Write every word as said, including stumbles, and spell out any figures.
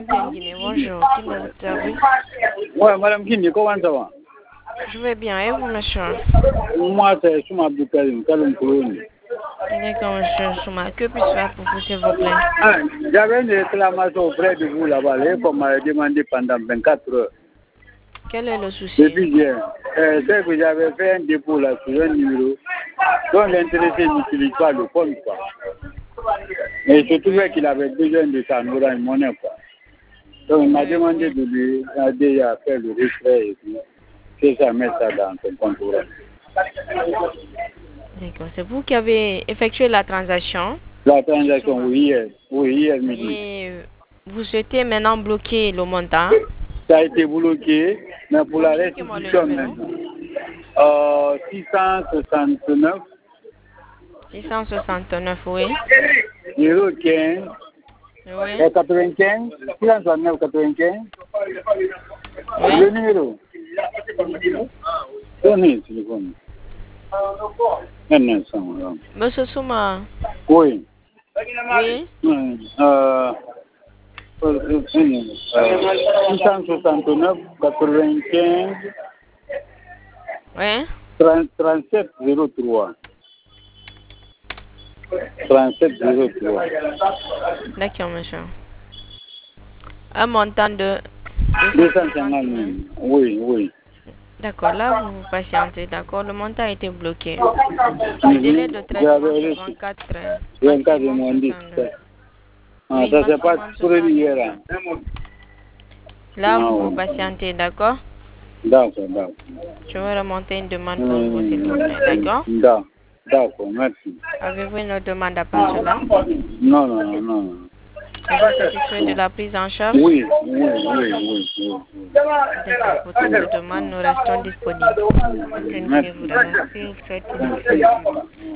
Bien Guinée, bonjour. Qui me servi? Ouais, Madame Kindi, comment ça va? Je vais bien. Et vous, monsieur? Moi, c'est Souma Abdoukarim, Kalum Koulouni. D'accord, monsieur Souma. Que puis-je faire pour vous, s'il vous plaît? Ah, j'avais une réclamation auprès de vous là-bas, et qu'on m'a demandé pendant vingt-quatre heures. Quel est le souci? Depuis hier, euh, c'est que j'avais fait un dépôt là sur un numéro dont l'intéressé n'utilise pas le compte, quoi. Et je trouvais qu'il avait besoin de sa nourriture monnaie, quoi. Donc, il m'a demandé de lui aider à faire le retrait et puis que ça mette ça dans son compte. D'accord. C'est vous qui avez effectué la transaction? La transaction, oui, hier, oui, hier midi. Et vous souhaitez maintenant bloquer le montant? Ça a été bloqué, mais pour la restitution maintenant. Euh, six cent soixante-neuf. six cent soixante-neuf, oui. zéro quinze. Oui. quatre-vingt-quinze. six cent soixante-neuf quatre-vingt-quinze. Oui. Le numéro. Donnez le téléphone. Un instant, madame. Monsieur Souma. Oui. Oui. Euh, euh, six cent soixante-neuf quatre-vingt-quinze. Oui. trente-sept zéro trois. trente-sept zéro trois. D'accord, monsieur. Un montant de deux cent cinquante mille. Oui, oui. D'accord, là vous vous patientez, d'accord. Le montant a été bloqué. Le délai de traitement c'est vingt-quatre heures. vingt-quatre heures moins dix. Ah, ça c'est pas pour hier. Là vous vous patientez, d'accord. D'accord, d'accord. Je vais remonter une demande pour vous, s'il vous plaît, d'accord. D'accord, merci. Avez-vous une autre demande à part cela? Non, non, non, non. Êtes-vous satisfait de la prise en charge? Oui, oui, oui, oui. oui. D'accord, pour toute demande, nous restons disponibles. Je ne vais vous remercier. Vous souhaite une excellente journée.